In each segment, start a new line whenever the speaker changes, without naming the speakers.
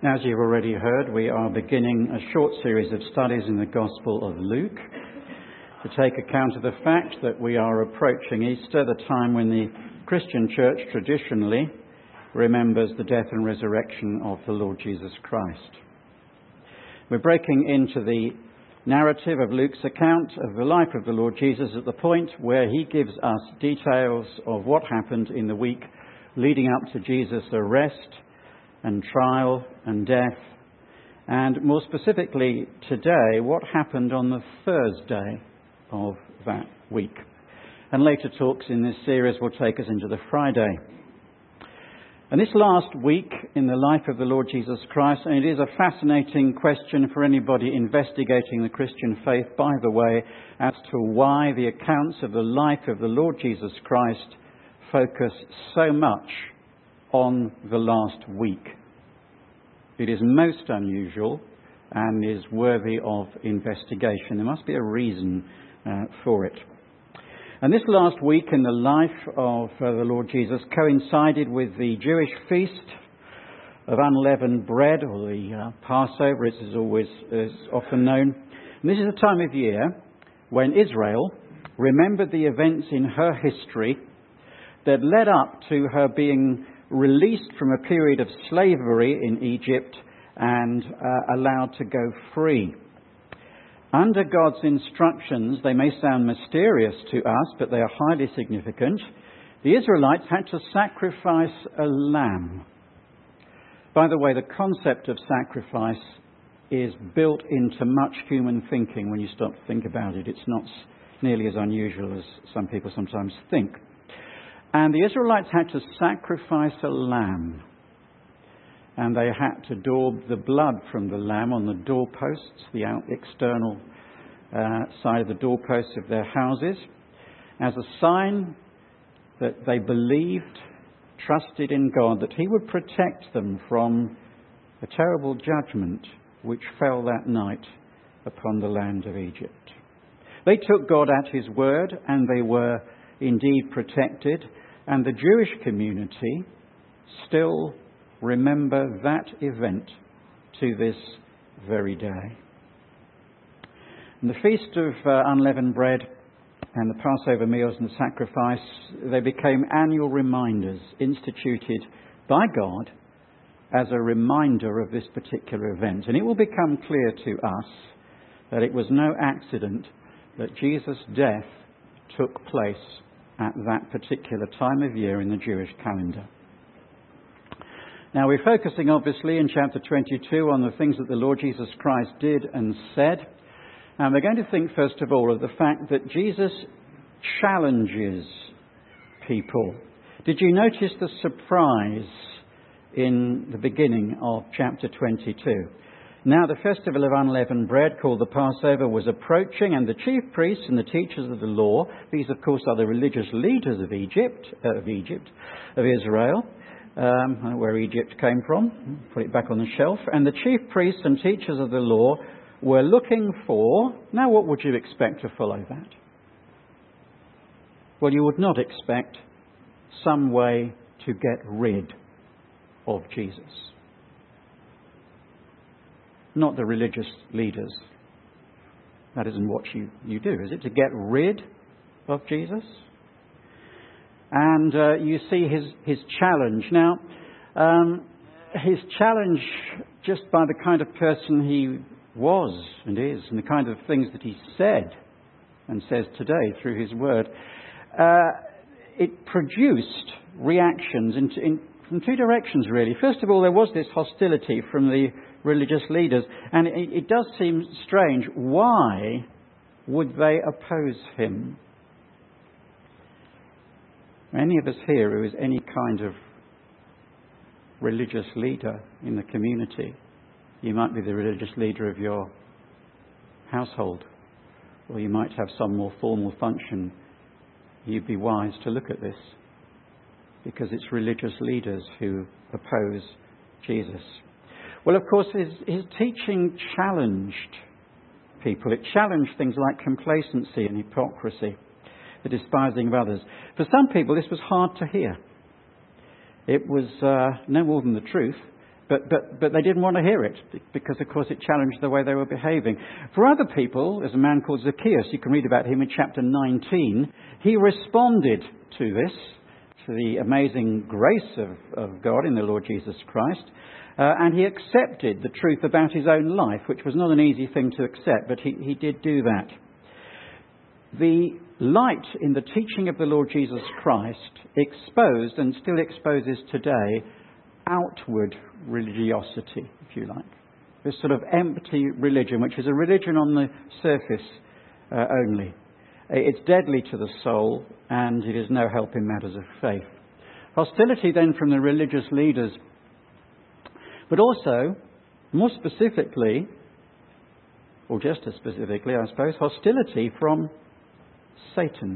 As you've already heard, we are beginning a short series of studies in the Gospel of Luke to take account of the fact that we are approaching Easter, the time when the Christian church traditionally remembers the death and resurrection of the Lord Jesus Christ. We're breaking into the narrative of Luke's account of the life of the Lord Jesus at the point where he gives us details of what happened in the week leading up to Jesus' arrest and trial and death, and more specifically today, what happened on the Thursday of that week. And later talks in this series will take us into the Friday. And this last week in the life of the Lord Jesus Christ, and it is a fascinating question for anybody investigating the Christian faith, by the way, as to why the accounts of the life of the Lord Jesus Christ focus so much on the last week. It is most unusual and is worthy of investigation. There must be a reason for it. And this last week in the life of the Lord Jesus coincided with the Jewish feast of unleavened bread, or the Passover, as is often known. And this is a time of year when Israel remembered the events in her history that led up to her being released from a period of slavery in Egypt and allowed to go free. Under God's instructions, they may sound mysterious to us, but they are highly significant. The Israelites had to sacrifice a lamb. By the way, the concept of sacrifice is built into much human thinking when you stop to think about it. It's not nearly as unusual as some people sometimes think. And the Israelites had to sacrifice a lamb. And they had to daub the blood from the lamb on the doorposts, the external side of the doorposts of their houses, as a sign that they believed, trusted in God, that He would protect them from a terrible judgment which fell that night upon the land of Egypt. They took God at His word, and they were indeed protected. And the Jewish community still remember that event to this very day. And the Feast of Unleavened Bread and the Passover meals and the sacrifice, they became annual reminders instituted by God as a reminder of this particular event. And it will become clear to us that it was no accident that Jesus' death took place at that particular time of year in the Jewish calendar. Now, we're focusing obviously in chapter 22 on the things that the Lord Jesus Christ did and said. And we're going to think first of all of the fact that Jesus challenges people. Did you notice the surprise in the beginning of chapter 22? Now the festival of unleavened bread, called the Passover, was approaching, and the chief priests and the teachers of the law, these of course are the religious leaders of Israel, I don't know where Egypt came from, put it back on the shelf, and the chief priests and teachers of the law were looking for, now what would you expect to follow that? Well, you would not expect some way to get rid of Jesus. Not the religious leaders. That isn't what you do, is it? To get rid of Jesus? And you see his challenge. Now, his challenge just by the kind of person he was and is, and the kind of things that he said and says today through his word, it produced reactions from two directions, really. First of all, there was this hostility from the religious leaders, and it does seem strange. Why would they oppose him? Any of us here who is any kind of religious leader in the community, you might be the religious leader of your household, or you might have some more formal function. You'd be wise to look at this, because it's religious leaders who oppose Jesus. Well, of course, his teaching challenged people. It challenged things like complacency and hypocrisy, the despising of others. For some people, this was hard to hear. It was no more than the truth, But they didn't want to hear it because, of course, it challenged the way they were behaving. For other people, there's a man called Zacchaeus. You can read about him in chapter 19. He responded to this, to the amazing grace of God in the Lord Jesus Christ. And he accepted the truth about his own life, which was not an easy thing to accept, but he did do that. The light in the teaching of the Lord Jesus Christ exposed, and still exposes today, outward religiosity, if you like. This sort of empty religion, which is a religion on the surface only. It's deadly to the soul, and it is no help in matters of faith. Hostility then from the religious leaders, but also, more specifically, or just as specifically, I suppose, hostility from Satan.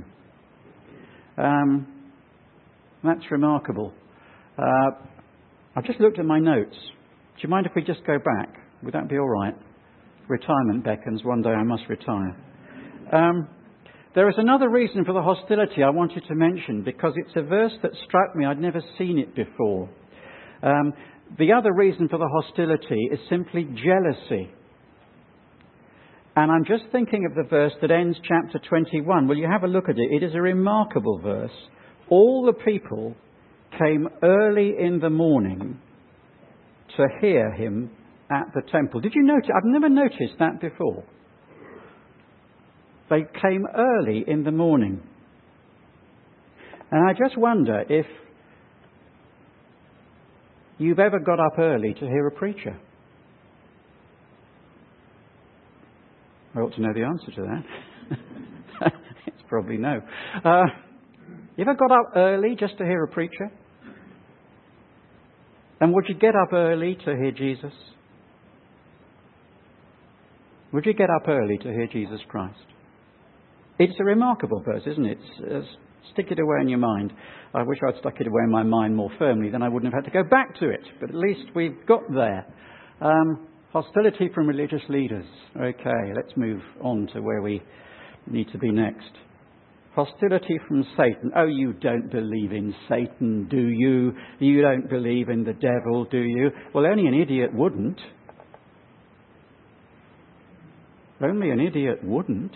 That's remarkable. I've just looked at my notes. Do you mind if we just go back? Would that be all right? Retirement beckons. One day I must retire. There is another reason for the hostility I wanted to mention, because it's a verse that struck me. I'd never seen it before. The other reason for the hostility is simply jealousy. And I'm just thinking of the verse that ends chapter 21. Will you have a look at it? It is a remarkable verse. All the people came early in the morning to hear him at the temple. Did you notice? I've never noticed that before. They came early in the morning. And I just wonder if you've ever got up early to hear a preacher. I ought to know the answer to that. It's probably no. You ever got up early just to hear a preacher? And would you get up early to hear Jesus? Would you get up early to hear Jesus Christ? It's a remarkable verse, isn't it? Stick it away in your mind. I wish I'd stuck it away in my mind more firmly, then I wouldn't have had to go back to it. But at least we've got there. Hostility from religious leaders. Okay, let's move on to where we need to be next. Hostility from Satan. Oh, you don't believe in Satan, do you? You don't believe in the devil, do you? Well, only an idiot wouldn't. Only an idiot wouldn't.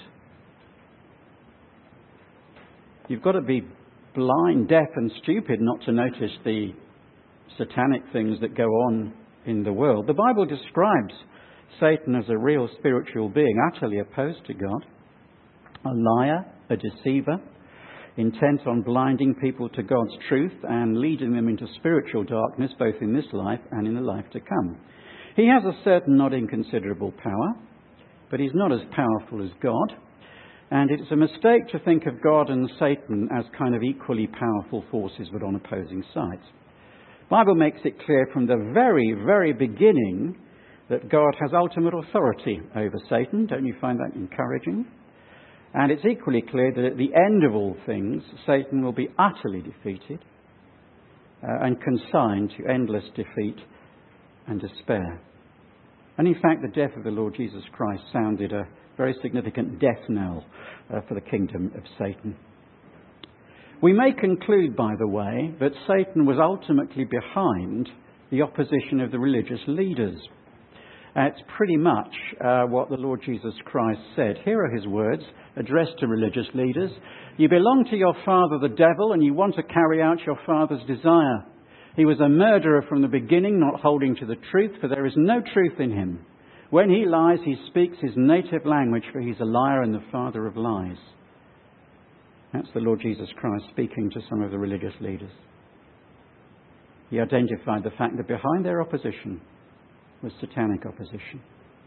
You've got to be blind, deaf and stupid not to notice the satanic things that go on in the world. The Bible describes Satan as a real spiritual being, utterly opposed to God, a liar, a deceiver, intent on blinding people to God's truth and leading them into spiritual darkness, both in this life and in the life to come. He has a certain not inconsiderable power, but he's not as powerful as God. And it's a mistake to think of God and Satan as kind of equally powerful forces but on opposing sides. The Bible makes it clear from the very, very beginning that God has ultimate authority over Satan. Don't you find that encouraging? And it's equally clear that at the end of all things, Satan will be utterly defeated and consigned to endless defeat and despair. And in fact, the death of the Lord Jesus Christ sounded a very significant death knell for the kingdom of Satan. We may conclude, by the way, that Satan was ultimately behind the opposition of the religious leaders. It's pretty much what the Lord Jesus Christ said. Here are his words addressed to religious leaders. You belong to your father the devil, and you want to carry out your father's desire. He was a murderer from the beginning, not holding to the truth, for there is no truth in him. When he lies, he speaks his native language, for he's a liar and the father of lies. That's the Lord Jesus Christ speaking to some of the religious leaders. He identified the fact that behind their opposition was satanic opposition.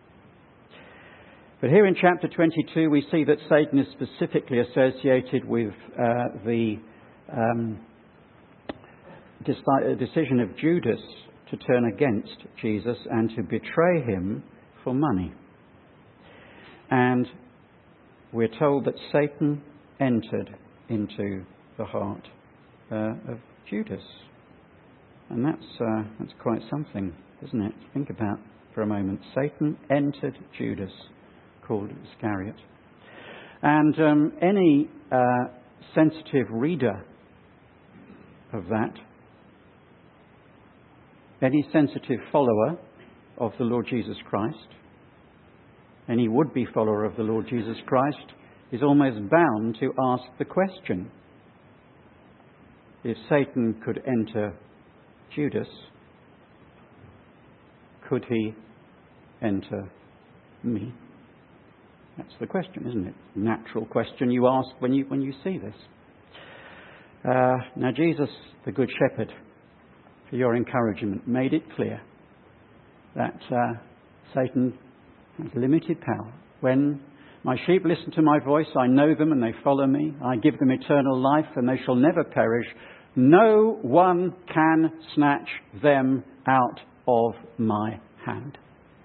But here in chapter 22, we see that Satan is specifically associated with the decision of Judas to turn against Jesus and to betray him for money. And we're told that Satan entered into the heart of Judas. And that's quite something, isn't it? Think about for a moment. Satan entered Judas, called Iscariot. And any sensitive reader of that Any sensitive follower of the Lord Jesus Christ, any would-be follower of the Lord Jesus Christ, is almost bound to ask the question, if Satan could enter Judas, could he enter me? That's the question, isn't it? Natural question you ask when you see this. Now Jesus, the Good Shepherd, for your encouragement, made it clear that Satan has limited power. When my sheep listen to my voice, I know them and they follow me. I give them eternal life and they shall never perish. No one can snatch them out of my hand.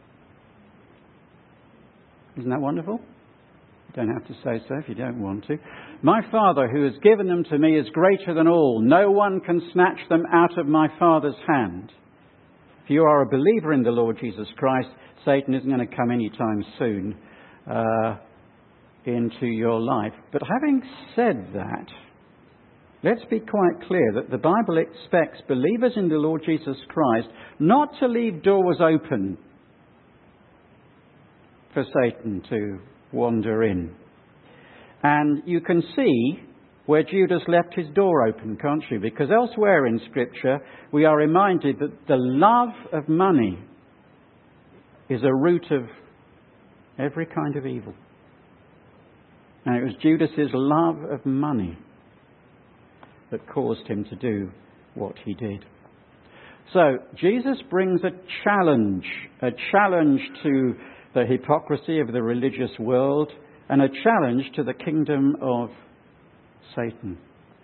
Isn't that wonderful? You don't have to say so if you don't want to. My Father who has given them to me is greater than all. No one can snatch them out of my Father's hand. If you are a believer in the Lord Jesus Christ, Satan isn't going to come anytime soon into your life. But having said that, let's be quite clear that the Bible expects believers in the Lord Jesus Christ not to leave doors open for Satan to wander in. And you can see where Judas left his door open, can't you? Because elsewhere in Scripture we are reminded that the love of money is a root of every kind of evil. And it was Judas's love of money that caused him to do what he did. So Jesus brings a challenge to the hypocrisy of the religious world and a challenge to the kingdom of Satan.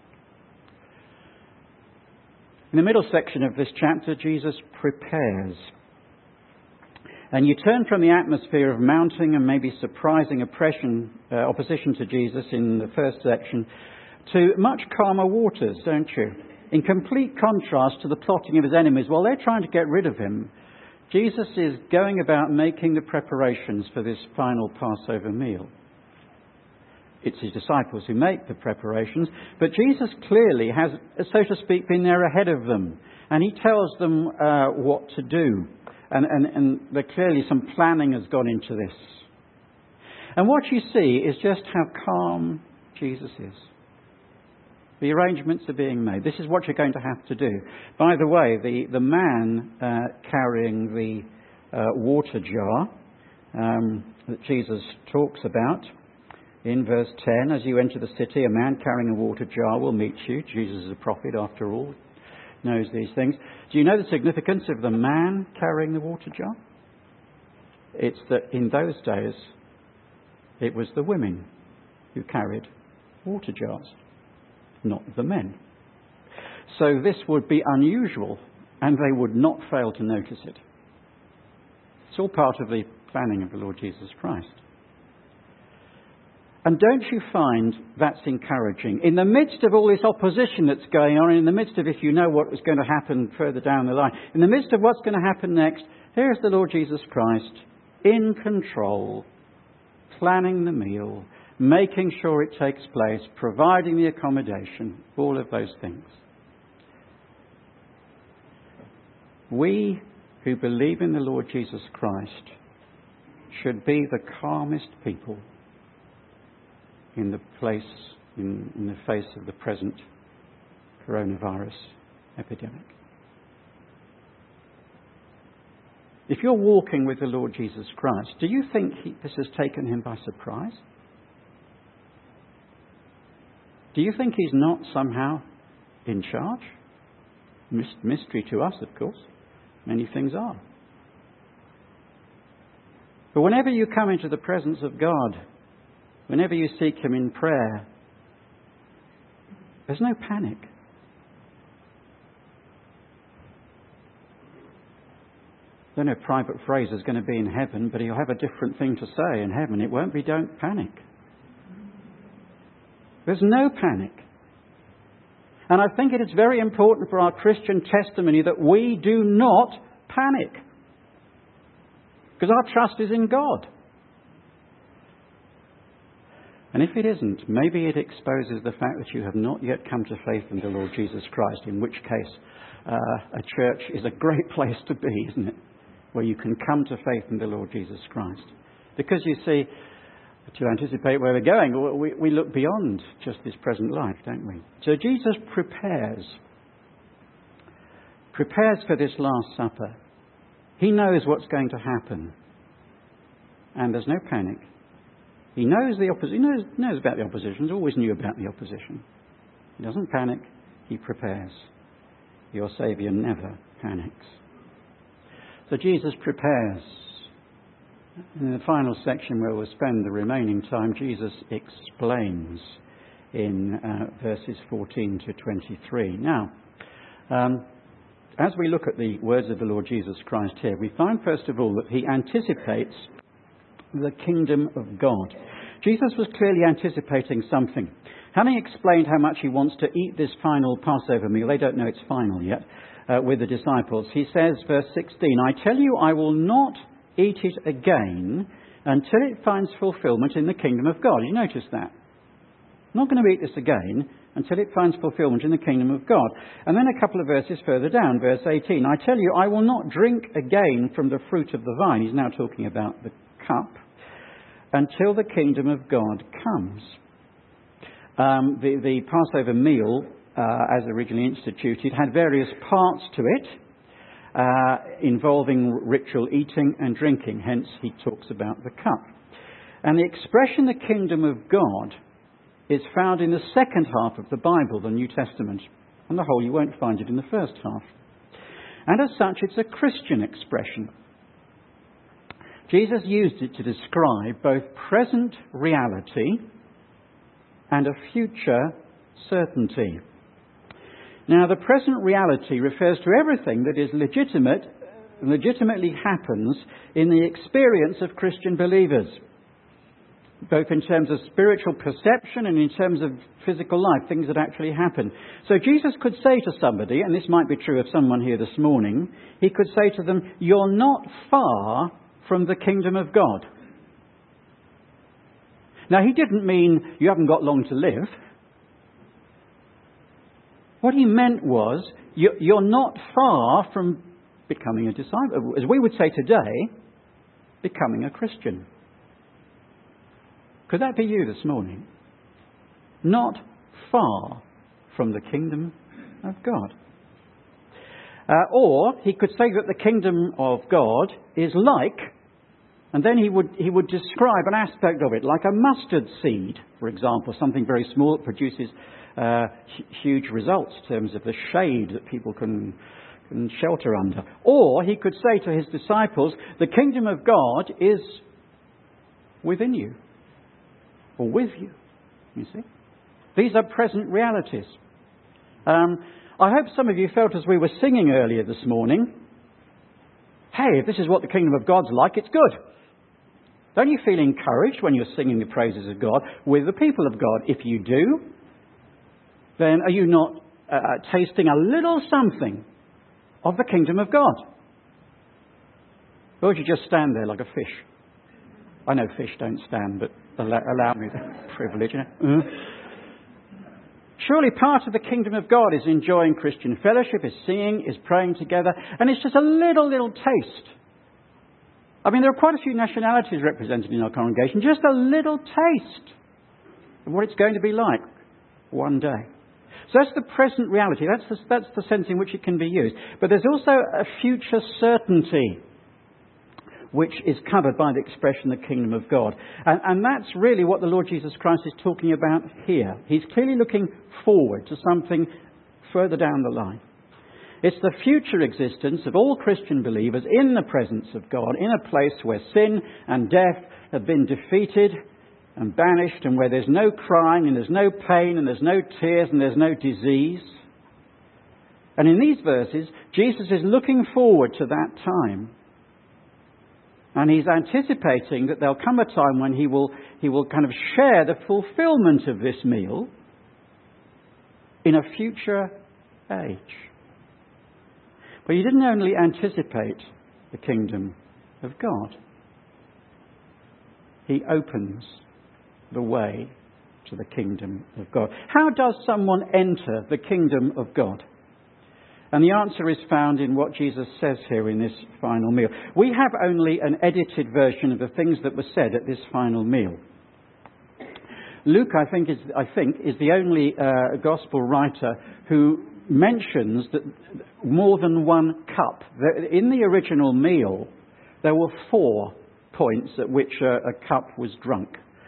In the middle section of this chapter, Jesus prepares. And you turn from the atmosphere of mounting and maybe surprising opposition to Jesus in the first section to much calmer waters, don't you? In complete contrast to the plotting of his enemies. While they're trying to get rid of him, Jesus is going about making the preparations for this final Passover meal. It's his disciples who make the preparations, but Jesus clearly has, so to speak, been there ahead of them. And he tells them what to do. And clearly some planning has gone into this. And what you see is just how calm Jesus is. The arrangements are being made. This is what you're going to have to do. By the way, the man carrying the water jar that Jesus talks about in verse 10, as you enter the city, a man carrying a water jar will meet you. Jesus is a prophet after all, knows these things. Do you know the significance of the man carrying the water jar? It's that in those days it was the women who carried water jars, not the men. So this would be unusual, and they would not fail to notice it. It's all part of the planning of the Lord Jesus Christ. And don't you find that's encouraging? In the midst of all this opposition that's going on, in the midst of, if you know what was going to happen further down the line, in the midst of what's going to happen next, here's the Lord Jesus Christ in control, planning the meal, making sure it takes place, providing the accommodation, all of those things. We who believe in the Lord Jesus Christ should be the calmest people in the face of the present coronavirus epidemic. If you're walking with the Lord Jesus Christ, do you think this has taken him by surprise? Do you think he's not somehow in charge? Mystery to us, of course. Many things are. But whenever you come into the presence of God, whenever you seek him in prayer, there's no panic. I don't know if Private Fraser's going to be in heaven, but he'll have a different thing to say in heaven. It won't be, don't panic. There's no panic. And I think it is very important for our Christian testimony that we do not panic. Because our trust is in God. And if it isn't, maybe it exposes the fact that you have not yet come to faith in the Lord Jesus Christ, in which case a church is a great place to be, isn't it? Where you can come to faith in the Lord Jesus Christ. Because you see, to anticipate where we're going, we look beyond just this present life, don't we? So Jesus prepares for this Last Supper. He knows what's going to happen. And there's no panic. He knows the opposition. He knows about the opposition. He always knew about the opposition. He doesn't panic. He prepares. Your Saviour never panics. So Jesus prepares. In the final section where we'll spend the remaining time, Jesus explains in verses 14 to 23. Now, as we look at the words of the Lord Jesus Christ here, we find first of all that he anticipates the kingdom of God. Jesus was clearly anticipating something. Having explained how much he wants to eat this final Passover meal, they don't know it's final yet, with the disciples, he says, verse 16, I tell you, I will not eat it again until it finds fulfillment in the kingdom of God. You notice that? I'm not going to eat this again until it finds fulfillment in the kingdom of God. And then a couple of verses further down, verse 18, I tell you, I will not drink again from the fruit of the vine. He's now talking about the cup, until the kingdom of God comes. The Passover meal, as originally instituted, had various parts to it, involving ritual eating and drinking. Hence, he talks about the cup. And the expression, the kingdom of God, is found in the second half of the Bible, the New Testament. On the whole, you won't find it in the first half. And as such, it's a Christian expression. Jesus used it to describe both present reality and a future certainty. Now, the present reality refers to everything that is legitimately happens in the experience of Christian believers, both in terms of spiritual perception and in terms of physical life, things that actually happen. So Jesus could say to somebody, and this might be true of someone here this morning, he could say to them, you're not far from the kingdom of God. Now, he didn't mean you haven't got long to live. What he meant was you're not far from becoming a disciple. As we would say today, becoming a Christian. Could that be you this morning? Not far from the kingdom of God. Or he could say that the kingdom of God is like, and then he would describe an aspect of it, like a mustard seed, for example, something very small that produces huge results in terms of the shade that people can shelter under. Or he could say to his disciples, the kingdom of God is within you, or with you, you see. These are present realities. I hope some of you felt as we were singing earlier this morning, hey, if this is what the kingdom of God's like, it's good. Don't you feel encouraged when you're singing the praises of God with the people of God? If you do, then are you not tasting a little something of the kingdom of God? Or would you just stand there like a fish? I know fish don't stand, but allow me the privilege. You know? Surely part of the kingdom of God is enjoying Christian fellowship, is singing, is praying together, and it's just a little taste. I mean, there are quite a few nationalities represented in our congregation. Just a little taste of what it's going to be like one day. So that's the present reality. That's the sense in which it can be used. But there's also a future certainty which is covered by the expression the kingdom of God. And that's really what the Lord Jesus Christ is talking about here. He's clearly looking forward to something further down the line. It's the future existence of all Christian believers in the presence of God, in a place where sin and death have been defeated and banished, and where there's no crying and there's no pain and there's no tears and there's no disease. And in these verses, Jesus is looking forward to that time. And he's anticipating that there'll come a time when he will kind of share the fulfillment of this meal in a future age. But he didn't only anticipate the kingdom of God. He opens the way to the kingdom of God. How does someone enter the kingdom of God? And the answer is found in what Jesus says here in this final meal. We have only an edited version of the things that were said at this final meal. Luke, I think, is the only gospel writer who mentions that more than one cup. In the original meal, there were 4 points at which a cup was drunk.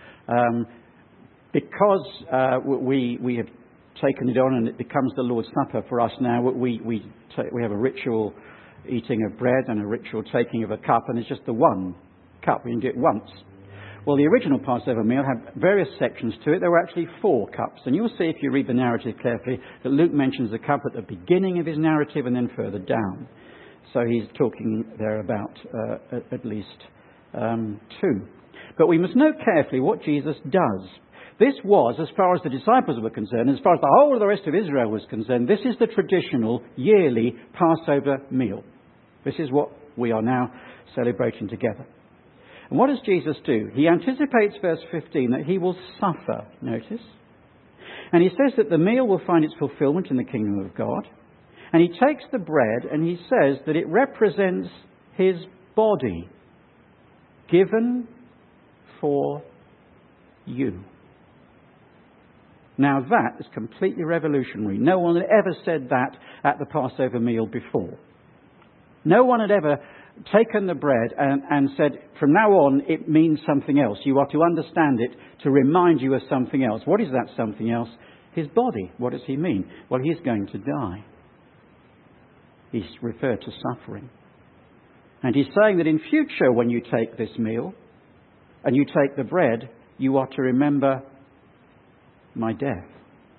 Because we have taken it on and it becomes the Lord's Supper for us now, we have a ritual eating of bread and a ritual taking of a cup, and it's just the one cup. We can do it once. Well, the original Passover meal had various sections to it. There were actually 4 cups. And you'll see if you read the narrative carefully that Luke mentions a cup at the beginning of his narrative and then further down. So he's talking there about at least 2. But we must note carefully what Jesus does. This was, as far as the disciples were concerned, as far as the whole of the rest of Israel was concerned, this is the traditional yearly Passover meal. This is what we are now celebrating together. And what does Jesus do? He anticipates, verse 15, that he will suffer, notice. And he says that the meal will find its fulfillment in the kingdom of God. And he takes the bread and he says that it represents his body given for you. Now that is completely revolutionary. No one had ever said that at the Passover meal before. No one had ever taken the bread and said, from now on, it means something else. You are to understand it to remind you of something else. What is that something else? His body. What does he mean? Well, he's going to die. He's referred to suffering. And he's saying that in future, when you take this meal and you take the bread, you are to remember my death.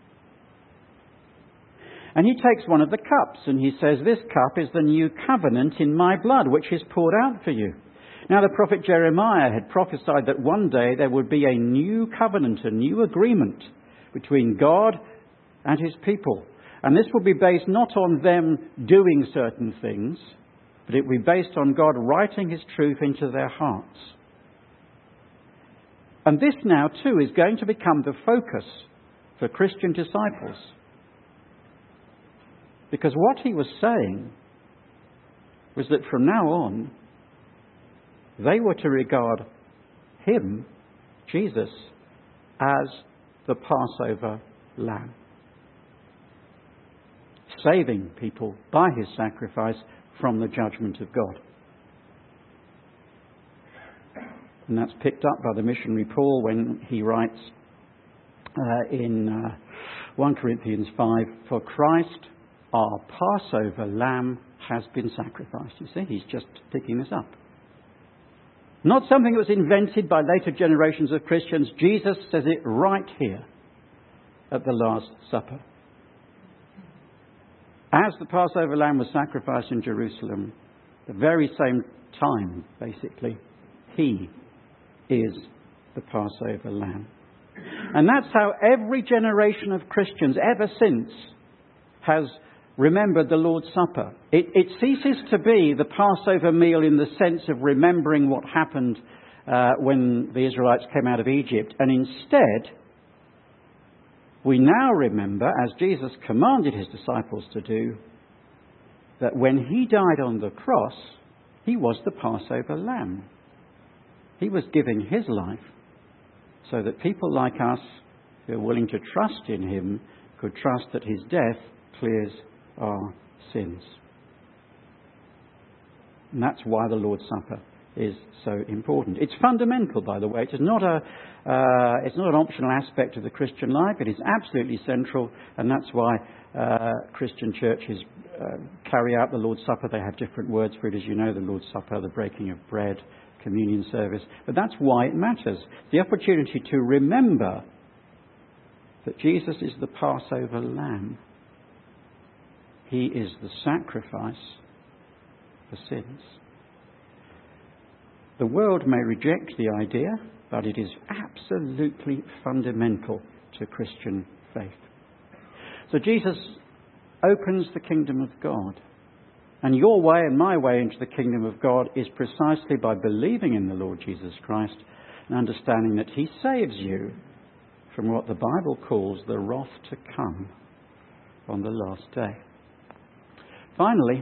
And he takes one of the cups and he says, this cup is the new covenant in my blood, which is poured out for you. Now the prophet Jeremiah had prophesied that one day there would be a new covenant, a new agreement between God and his people. And this will be based not on them doing certain things, but it will be based on God writing his truth into their hearts. And this now too is going to become the focus for Christian disciples. Because what he was saying was that from now on, they were to regard him, Jesus, as the Passover lamb, saving people by his sacrifice from the judgment of God. And that's picked up by the missionary Paul when he writes in 1 Corinthians 5, for Christ, our Passover lamb, has been sacrificed. You see, he's just picking this up. Not something that was invented by later generations of Christians. Jesus says it right here at the Last Supper. As the Passover lamb was sacrificed in Jerusalem, the very same time, basically, he is the Passover lamb. And that's how every generation of Christians ever since has remembered the Lord's Supper. It ceases to be the Passover meal in the sense of remembering what happened when the Israelites came out of Egypt. And instead, we now remember, as Jesus commanded his disciples to do, that when he died on the cross, he was the Passover lamb. He was giving his life so that people like us who are willing to trust in him could trust that his death clears our sins. And that's why the Lord's Supper is so important. It's fundamental, by the way. It's not an optional aspect of the Christian life. It is absolutely central, and that's why Christian churches carry out the Lord's Supper. They have different words for it, as you know, the Lord's Supper, the breaking of bread, communion service. But that's why it matters. The opportunity to remember that Jesus is the Passover lamb. He is the sacrifice for sins. The world may reject the idea, but it is absolutely fundamental to Christian faith. So Jesus opens the kingdom of God. And your way and my way into the kingdom of God is precisely by believing in the Lord Jesus Christ and understanding that he saves you from what the Bible calls the wrath to come on the last day. Finally,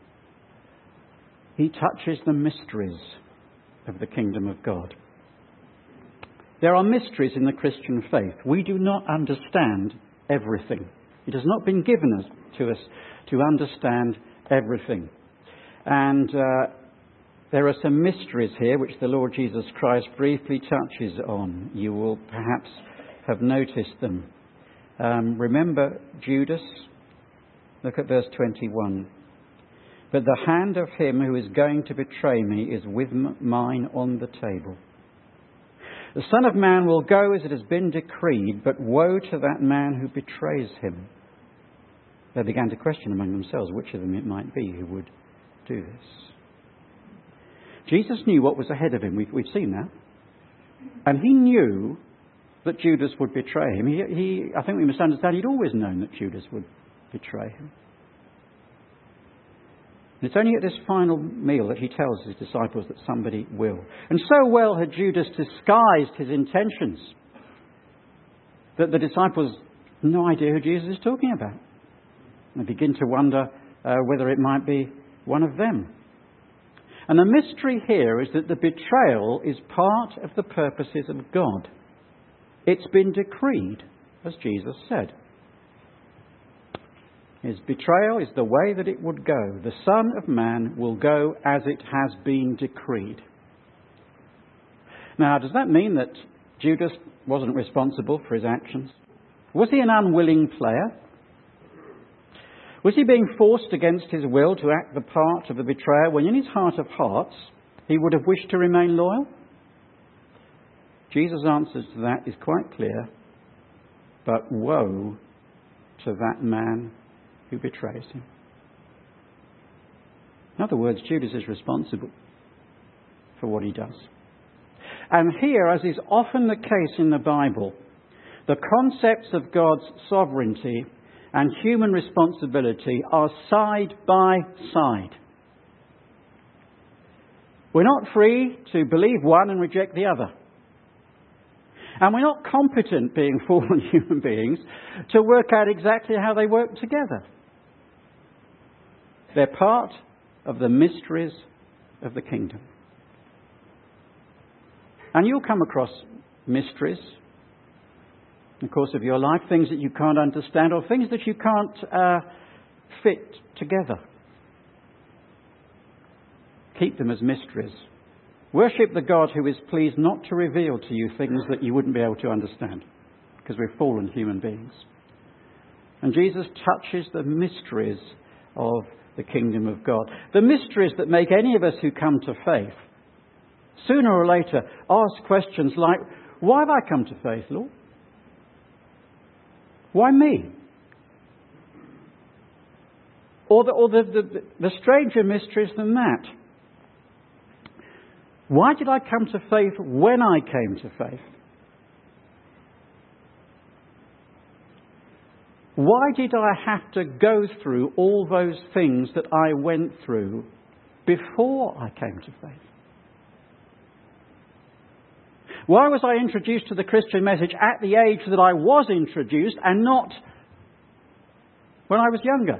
he touches the mysteries of the kingdom of God. There are mysteries in the Christian faith. We do not understand everything. It has not been given to us to understand everything. And there are some mysteries here which the Lord Jesus Christ briefly touches on. You will perhaps have noticed them. Remember Judas? Look at verse 21. But the hand of him who is going to betray me is with mine on the table. The Son of Man will go as it has been decreed, but woe to that man who betrays him. They began to question among themselves which of them it might be who would do this. Jesus knew what was ahead of him. We've seen that. And he knew that Judas would betray him. I think we must understand he'd always known that Judas would betray him. And it's only at this final meal that he tells his disciples that somebody will. And so well had Judas disguised his intentions that the disciples have no idea who Jesus is talking about. They begin to wonder whether it might be one of them. And the mystery here is that the betrayal is part of the purposes of God. It's been decreed, as Jesus said. His betrayal is the way that it would go. The Son of Man will go as it has been decreed. Now, does that mean that Judas wasn't responsible for his actions? Was he an unwilling player? Was he being forced against his will to act the part of the betrayer when in his heart of hearts he would have wished to remain loyal? Jesus' answer to that is quite clear. But woe to that man who betrays him. In other words, Judas is responsible for what he does. And here, as is often the case in the Bible, the concepts of God's sovereignty and human responsibility are side by side. We're not free to believe one and reject the other. And we're not competent, being fallen human beings, to work out exactly how they work together. They're part of the mysteries of the kingdom. And you'll come across mysteries in the course of your life, things that you can't understand or things that you can't fit together. Keep them as mysteries. Worship the God who is pleased not to reveal to you things that you wouldn't be able to understand, because we're fallen human beings. And Jesus touches the mysteries of the kingdom of God. The mysteries that make any of us who come to faith, sooner or later, ask questions like, why have I come to faith, Lord? Why me? Or the stranger mysteries than that. Why did I come to faith when I came to faith? Why did I have to go through all those things that I went through before I came to faith? Why was I introduced to the Christian message at the age that I was introduced and not when I was younger?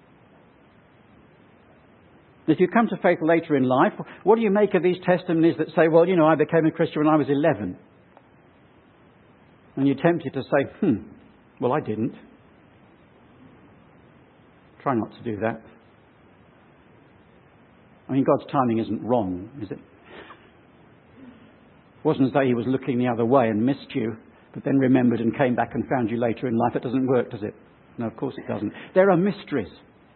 If you come to faith later in life, what do you make of these testimonies that say, well, I became a Christian when I was 11? And you're tempted to say, well, I didn't. Try not to do that. I mean, God's timing isn't wrong, is it? It wasn't as though he was looking the other way and missed you, but then remembered and came back and found you later in life. It doesn't work, does it? No, of course it doesn't. There are mysteries.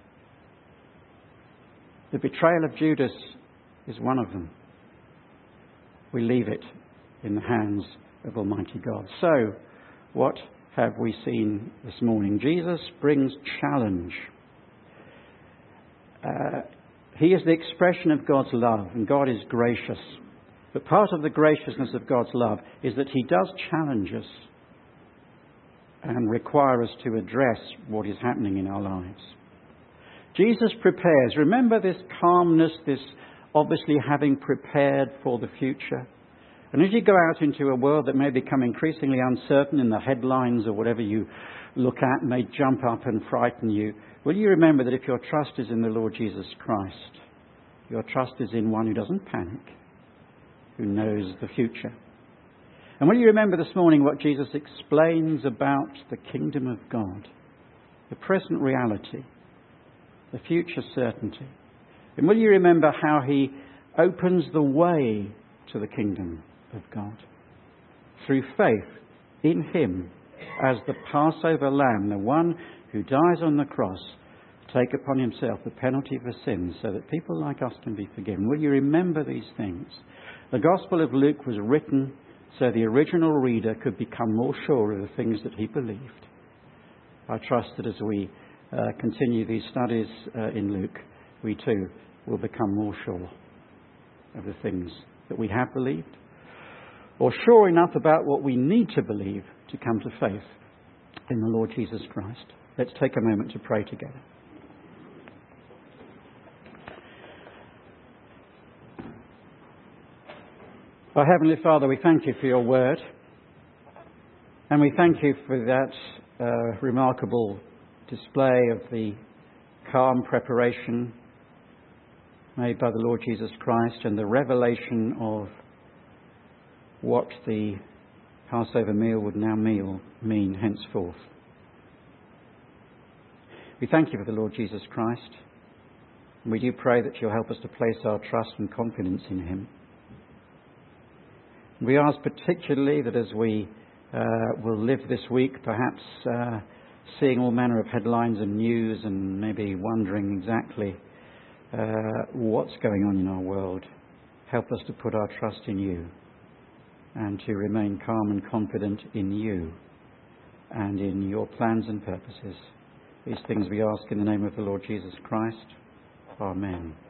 The betrayal of Judas is one of them. We leave it in the hands of Almighty God. So, what have we seen this morning? Jesus brings challenge. He is the expression of God's love, and God is gracious. But part of the graciousness of God's love is that he does challenge us and require us to address what is happening in our lives. Jesus prepares. Remember this calmness, this obviously having prepared for the future. And as you go out into a world that may become increasingly uncertain in the headlines or whatever you look at may jump up and frighten you, will you remember that if your trust is in the Lord Jesus Christ, your trust is in one who doesn't panic, who knows the future? And will you remember this morning what Jesus explains about the kingdom of God, the present reality, the future certainty? And will you remember how he opens the way to the kingdom of God through faith in him as the Passover lamb, the one who dies on the cross to take upon himself the penalty for sins so that people like us can be forgiven? Will you remember these things? The Gospel of Luke was written so the original reader could become more sure of the things that he believed. I trust that as we continue these studies in Luke, we too will become more sure of the things that we have believed, or sure enough about what we need to believe to come to faith in the Lord Jesus Christ. Let's take a moment to pray together. Our Heavenly Father, we thank you for your word, and we thank you for that remarkable display of the calm preparation made by the Lord Jesus Christ and the revelation of what the Passover meal would now mean henceforth. We thank you for the Lord Jesus Christ, and we do pray that you'll help us to place our trust and confidence in him. We ask particularly that as we will live this week, perhaps seeing all manner of headlines and news and maybe wondering exactly what's going on in our world, help us to put our trust in you and to remain calm and confident in you and in your plans and purposes. These things we ask in the name of the Lord Jesus Christ. Amen.